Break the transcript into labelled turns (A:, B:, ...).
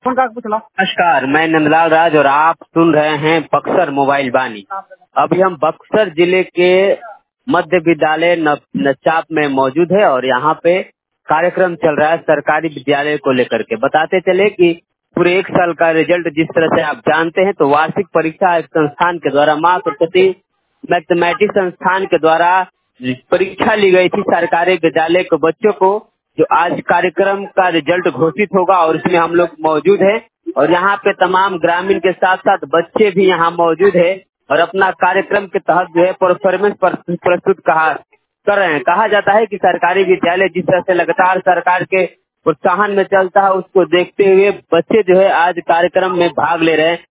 A: नमस्कार, मैं नंदलाल राज और आप सुन रहे हैं बक्सर मोबाइल वाणी। अभी हम बक्सर जिले के मध्य विद्यालय नचाप में मौजूद है और यहाँ पे कार्यक्रम चल रहा है सरकारी विद्यालय को लेकर के। बताते चले कि पूरे एक साल का रिजल्ट जिस तरह से आप जानते हैं तो वार्षिक परीक्षा एक संस्थान के द्वारा माँ सरस्वती मैथमेटिक्स संस्थान के द्वारा परीक्षा ली गई थी सरकारी विद्यालय के बच्चों को, जो आज कार्यक्रम का रिजल्ट घोषित होगा और इसमें हम लोग मौजूद हैं और यहाँ पे तमाम ग्रामीण के साथ साथ बच्चे भी यहाँ मौजूद है और अपना कार्यक्रम के तहत जो है परफॉर्मेंस प्रस्तुत कर रहे हैं। कहा जाता है कि सरकारी विद्यालय जिस तरह से लगातार सरकार के प्रोत्साहन में चलता है उसको देखते हुए बच्चे जो है आज कार्यक्रम में भाग ले रहे हैं।